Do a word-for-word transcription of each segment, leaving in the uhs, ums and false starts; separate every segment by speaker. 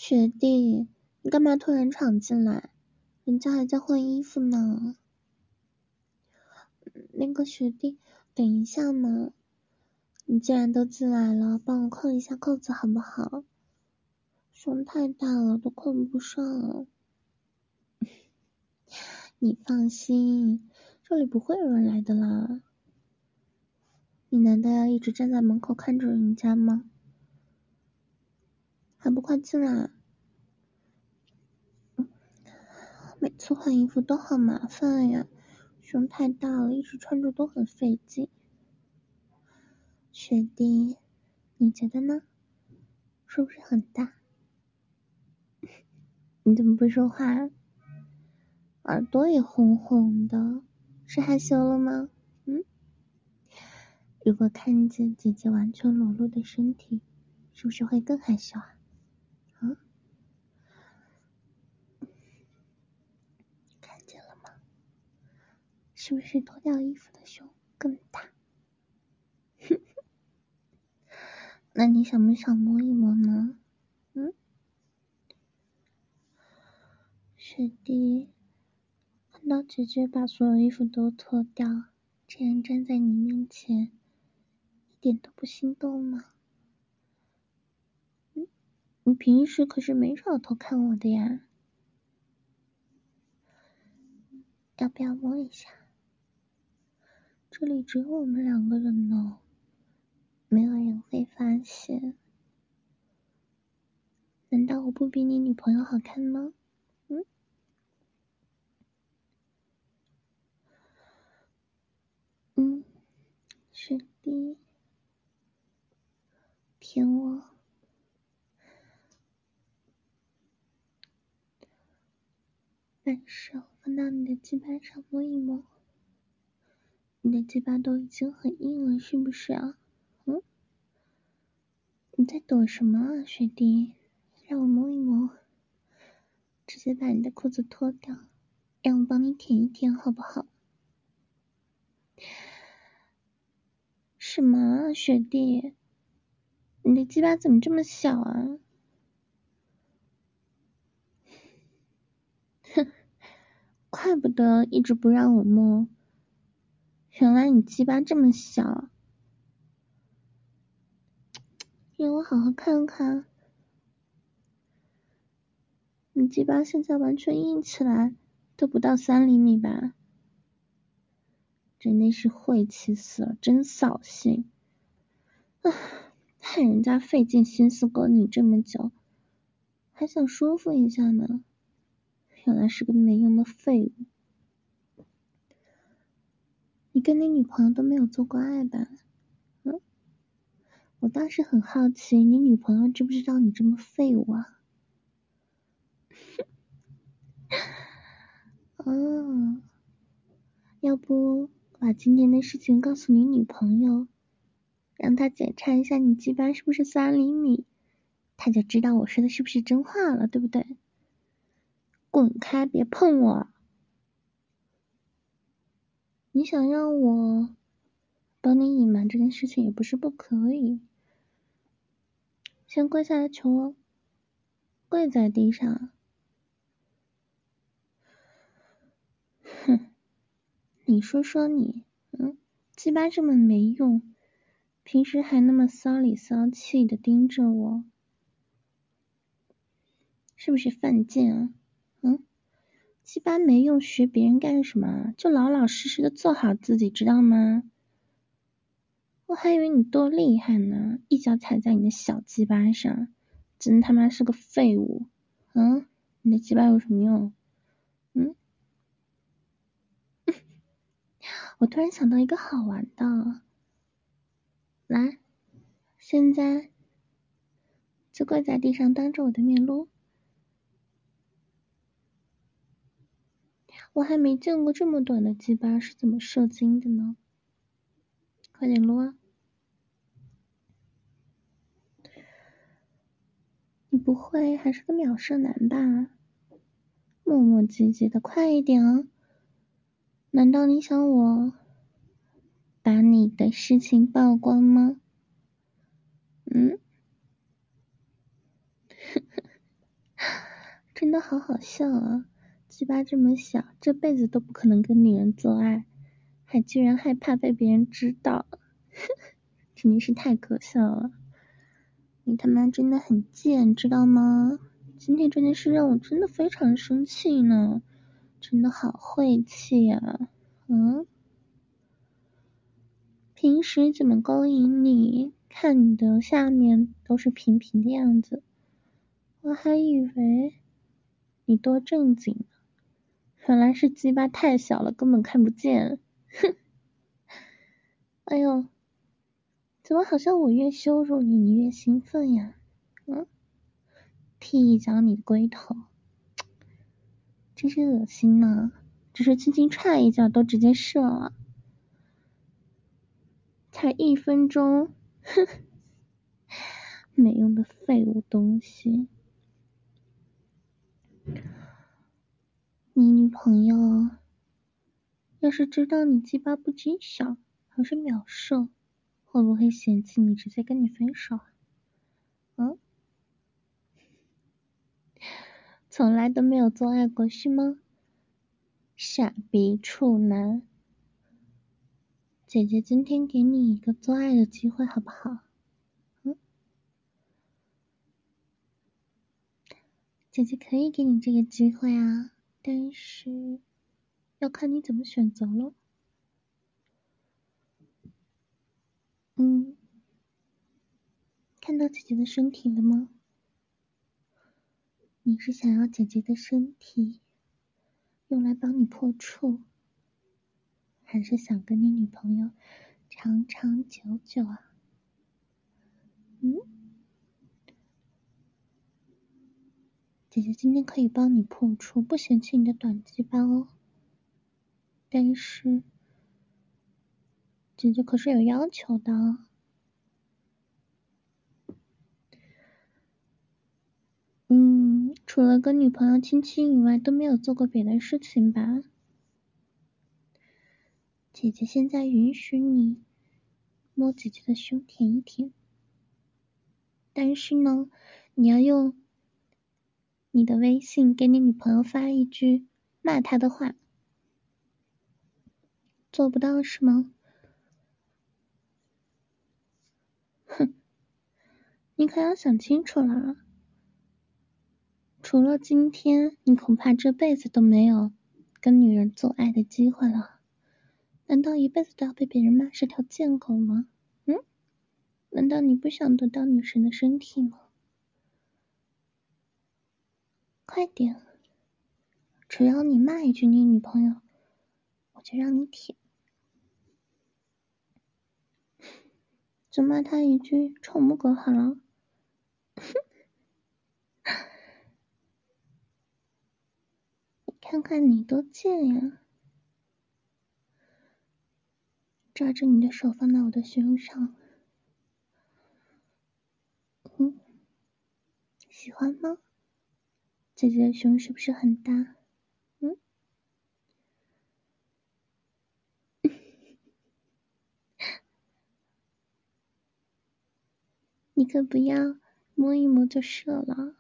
Speaker 1: 学弟，你干嘛突然闯进来？人家还在换衣服呢。那个学弟，等一下嘛。你既然都进来了，帮我扣一下扣子好不好？胸太大了，都扣不上。你放心，这里不会有人来的啦。你难道要一直站在门口看着人家吗？还不快进来！每次换衣服都好麻烦呀，胸太大了，一直穿着都很费劲。学弟，你觉得呢？是不是很大？你怎么不说话？耳朵也红红的，是害羞了吗？嗯？如果看见姐姐完全裸露的身体，是不是会更害羞啊？啊？看见了吗？是不是脱掉衣服的胸更大？那你想不想摸一摸呢？嗯？学弟，看到姐姐把所有衣服都脱掉，这样站在你面前，一点都不心动吗？嗯？你平时可是没少偷看我的呀。要不要摸一下？这里只有我们两个人呢，没有人会发现。难道我不比你女朋友好看吗？嗯？嗯，学弟，骗我。把手放到你的鸡巴上摸一摸。你的鸡巴都已经很硬了，是不是啊？嗯？你在躲什么啊，学弟？让我摸一摸，直接把你的裤子脱掉，让我帮你舔一舔，好不好？什么啊，学弟？你的鸡巴怎么这么小啊？哼，怪不得一直不让我摸，原来你鸡巴这么小。让我好好看看。你鸡巴现在完全硬起来，都不到三厘米吧？真的是晦气死了，真扫兴。唉，害人家费尽心思勾你这么久，还想舒服一下呢，原来是个没用的废物。你跟你女朋友都没有做过爱吧？嗯？我倒是很好奇，你女朋友知不知道你这么废物啊？哦，要不把今天的事情告诉你女朋友，让她检查一下你鸡巴是不是三厘米，她就知道我说的是不是真话了，对不对？滚开，别碰我！你想让我帮你隐瞒这件事情也不是不可以。先跪下来求我，跪在地上。哼，你说说你，嗯，鸡巴这么没用，平时还那么骚里骚气的盯着我，是不是犯贱啊？嗯？鸡巴没用，学别人干什么？就老老实实的做好自己，知道吗？我还以为你多厉害呢，一脚踩在你的小鸡巴上，真他妈是个废物。嗯？你的鸡巴有什么用？嗯？我突然想到一个好玩的，来，现在就跪在地上，当着我的面撸。我还没见过这么短的鸡巴是怎么射精的呢？快点撸啊！你不会还是个秒射男吧？磨磨唧唧的，快一点啊！难道你想我把你的事情曝光吗？嗯？ 真的好好笑啊！鸡巴这么小，这辈子都不可能跟女人做爱，还居然害怕被别人知道，真的是太可笑了。你他妈真的很贱，知道吗？今天这件事让我真的非常生气呢，真的好晦气啊！嗯，平时怎么勾引你？看你的下面都是平平的样子，我还以为你多正经呢，原来是鸡巴太小了，根本看不见。哼！哎呦，怎么好像我越羞辱你，你越兴奋呀？嗯，踢一脚你的龟头，真是恶心呢！只是轻轻踹一脚都直接射了，才一分钟，哼，没用的废物东西。你女朋友要是知道你鸡巴不仅小，还是秒射，会不会嫌弃你直接跟你分手？嗯？从来都没有做爱过是吗？傻逼处男！姐姐今天给你一个做爱的机会好不好？嗯？姐姐可以给你这个机会啊，但是要看你怎么选择了。嗯，看到姐姐的身体了吗？你是想要姐姐的身体用来帮你破处，还是想跟你女朋友长长久久啊？嗯？姐姐今天可以帮你破处，不嫌弃你的短鸡巴哦。但是姐姐可是有要求的哦。嗯，除了跟女朋友亲亲以外，都没有做过别的事情吧？姐姐现在允许你摸姐姐的胸舔一舔，但是呢，你要用你的微信给你女朋友发一句骂她的话。做不到是吗？哼，你可要想清楚了，除了今天，你恐怕这辈子都没有跟女人做爱的机会了。难道一辈子都要被别人骂是条贱狗吗？嗯？难道你不想得到女神的身体吗？快点，只要你骂一句你女朋友，我就让你舔。就骂她一句臭母狗好了。你看看你多贱呀！抓着你的手放到我的胸上，嗯，喜欢吗？姐姐的胸是不是很大？嗯？你可不要摸一摸就射了。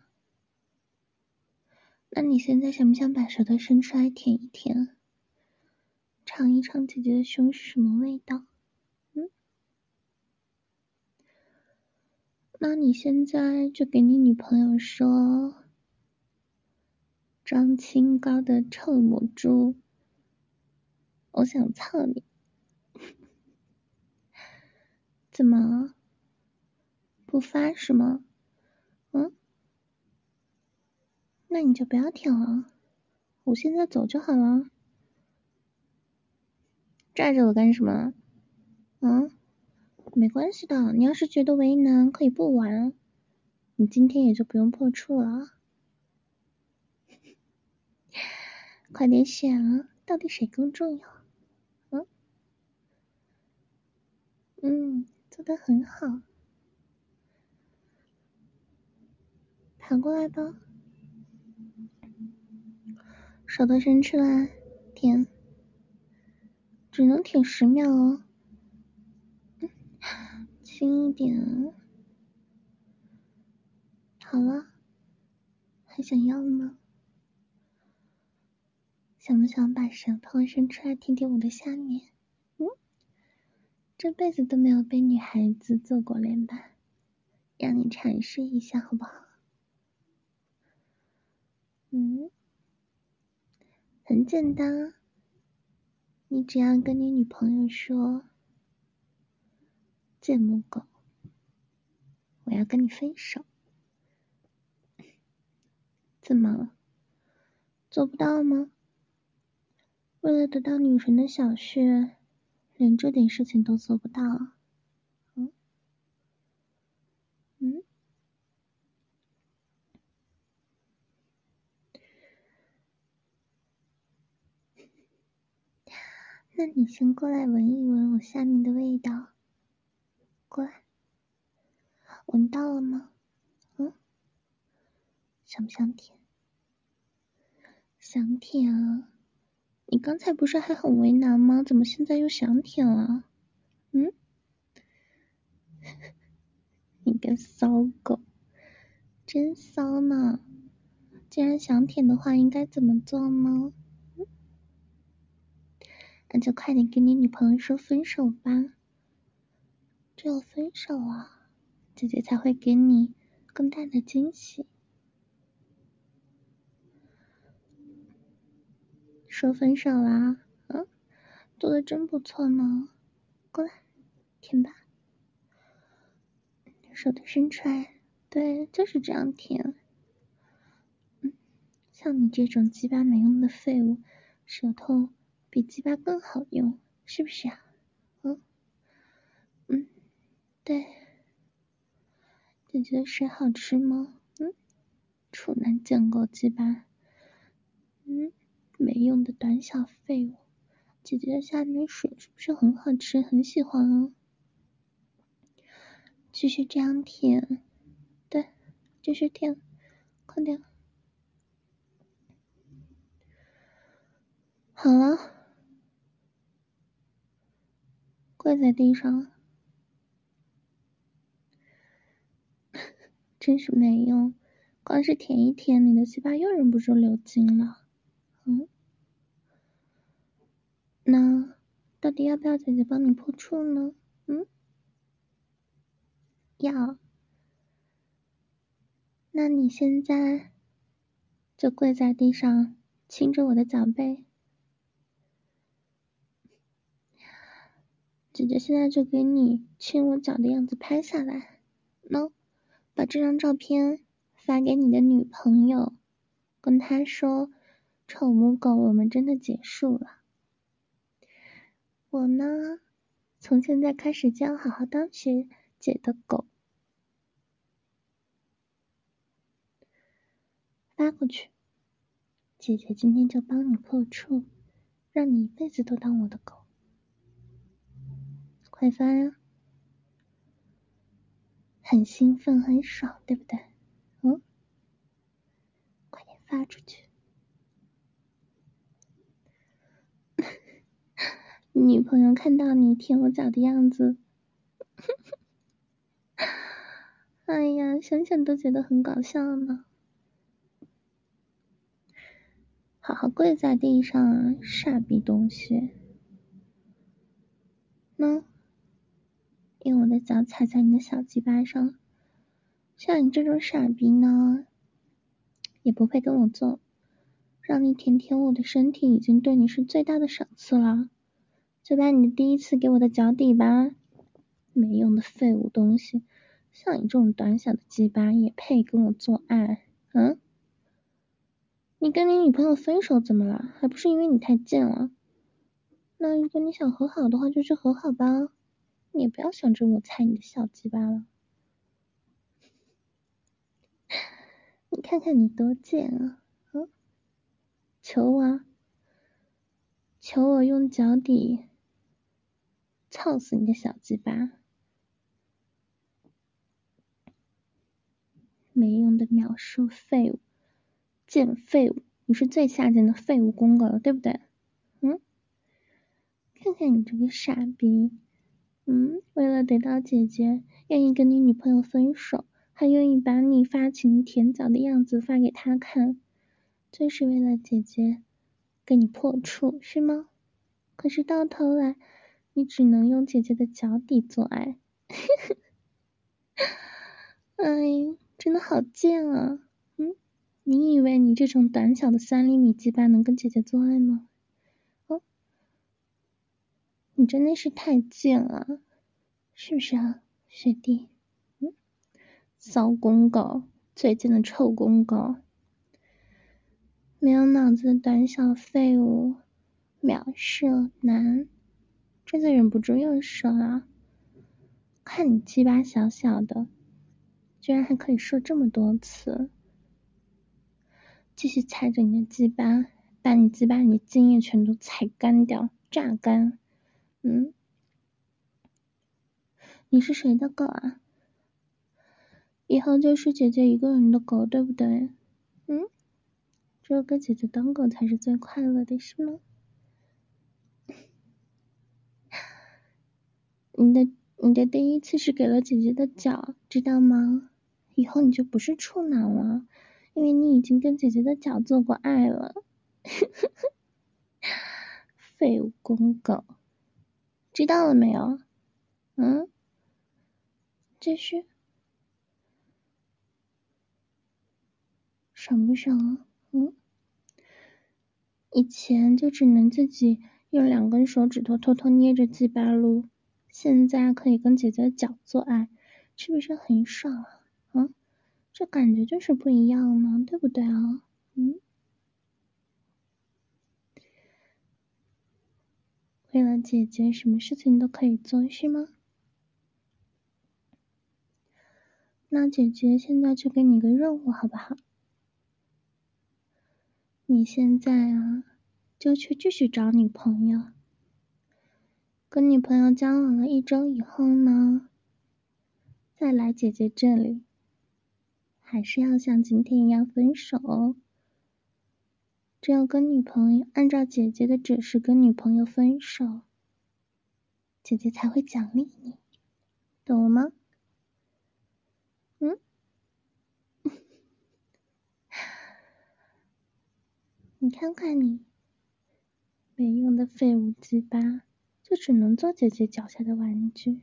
Speaker 1: 那你现在想不想把舌头伸出来舔一舔，尝一尝姐姐的胸是什么味道？嗯？那你现在就给你女朋友说，张清高的臭母猪，我想操你。怎么不发是吗？嗯？那你就不要舔了，我现在走就好了。拽着我干什么？嗯？没关系的，你要是觉得为难，可以不玩，你今天也就不用破处了。快点选啊，到底谁更重要？嗯？嗯，做得很好。爬过来吧，手都伸出来，舔，只能舔十秒哦，轻一点。好了，还想要吗？ 想不想把舌头伸出来舔舔我的下面？嗯，这辈子都没有被女孩子做过脸吧，让你尝试一下好不好？嗯，很简单，你只要跟你女朋友说，贱母狗，我要跟你分手。怎么，做不到吗？为了得到女神的小穴，连这点事情都做不到。嗯嗯，那你先过来闻一闻我下面的味道。过来，闻到了吗？嗯，想不想舔？想舔啊！你刚才不是还很为难吗？怎么现在又想舔了？嗯，你个骚狗，真骚呢！既然想舔的话，应该怎么做呢？嗯，那就快点跟你女朋友说分手吧。只有分手啊，姐姐才会给你更大的惊喜。说分手啦？嗯，做的真不错呢。过来，舔吧。手都伸出来，对，就是这样舔。嗯，像你这种鸡巴没用的废物，舌头比鸡巴更好用，是不是啊？嗯嗯，对。姐姐的水好吃吗？嗯，处男见过鸡巴。嗯，没用的短小废物。姐姐的下面水是不是很好吃？很喜欢啊。继续这样舔，对，继续舔，快点。好了，跪在地上，真是没用，光是舔一舔，你的鸡巴又忍不住流精了。嗯，那到底要不要姐姐帮你破处呢？嗯，要。那你现在就跪在地上，亲着我的脚背。姐姐现在就给你亲我脚的样子拍下来，喏，把这张照片发给你的女朋友，跟她说，臭母狗，我们真的结束了。我呢，从现在开始就要好好当学姐的狗。发过去，姐姐今天就帮你破处，让你一辈子都当我的狗。快发呀！很兴奋，很爽，对不对？嗯，快点发出去。女朋友看到你舔我脚的样子，哎呀，想想都觉得很搞笑呢。好好跪在地上啊，傻逼东西！喏，用我的脚踩在你的小鸡巴上，像你这种傻逼呢，也不配跟我做。让你舔舔我的身体已经对你是最大的赏赐了，就把你的第一次给我的脚底吧。没用的废物东西，像你这种短小的鸡巴也配跟我做爱？嗯？你跟你女朋友分手怎么了？还不是因为你太贱了？那如果你想和好的话，就去和好吧。你也不要想着我踩你的小鸡巴了。你看看你多贱啊！嗯？求我啊！求我用脚底操死你的小鸡巴！没用的秒数废物，贱废物，你是最下贱的废物公狗了，对不对？嗯？看看你这个傻逼，嗯，为了得到姐姐，愿意跟你女朋友分手，还愿意把你发情舔脚的样子发给她看，就是为了姐姐给你破处是吗？可是到头来你只能用姐姐的脚底做爱。哎，真的好贱啊。嗯，你以为你这种短小的三厘米鸡巴能跟姐姐做爱吗？哦，你真的是太贱了，是不是啊，学弟？嗯，骚公狗，最贱的臭公狗，没有脑子的短小废物，秒射男，真的忍不住用手了。看你鸡巴小小的，居然还可以射这么多次，继续踩着你的鸡巴，把你鸡巴里的精液全都踩干掉，榨干。嗯，你是谁的狗啊？以后就是姐姐一个人的狗，对不对？嗯，只有跟姐姐当狗才是最快乐的，是吗？你的你的第一次是给了姐姐的脚，知道吗？以后你就不是处男了，因为你已经跟姐姐的脚做过爱了。废物公狗，知道了没有？嗯，这是爽不爽啊？嗯，以前就只能自己用两根手指头偷偷捏着鸡巴撸，现在可以跟姐姐的脚做爱，是不是很爽啊？嗯，这感觉就是不一样呢，对不对啊？嗯，为了姐姐什么事情都可以做是吗？那姐姐现在就给你个任务好不好？你现在啊就去继续找女朋友，跟女朋友交往了一周以后呢，再来姐姐这里，还是要像今天一样分手哦。只有跟女朋友按照姐姐的指示跟女朋友分手，姐姐才会奖励你，懂了吗？嗯，你看看你，没用的废物鸡巴，就只能做姐姐脚下的玩具。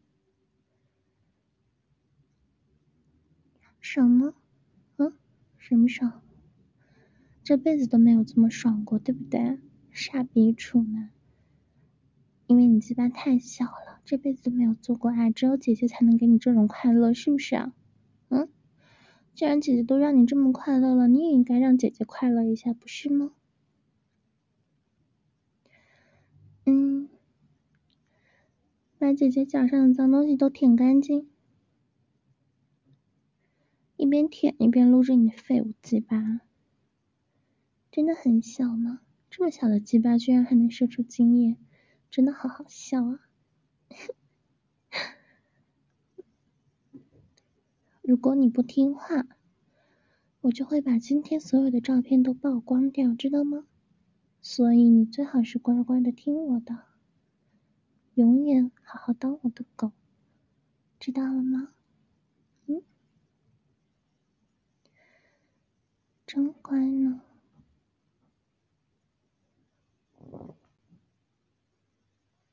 Speaker 1: 爽吗？嗯，什么爽？这辈子都没有这么爽过，对不对？傻逼处男，因为你鸡巴太小了，这辈子都没有做过爱，只有姐姐才能给你这种快乐，是不是啊？嗯，既然姐姐都让你这么快乐了，你也应该让姐姐快乐一下，不是吗？嗯，把姐姐脚上的脏东西都舔干净，一边舔一边撸着你的废物鸡巴，真的很小吗？这么小的鸡巴居然还能射出精液，真的好好笑啊！如果你不听话，我就会把今天所有的照片都曝光掉，知道吗？所以你最好是乖乖的听我的，永远好好当我的狗，知道了吗？嗯，真乖呢。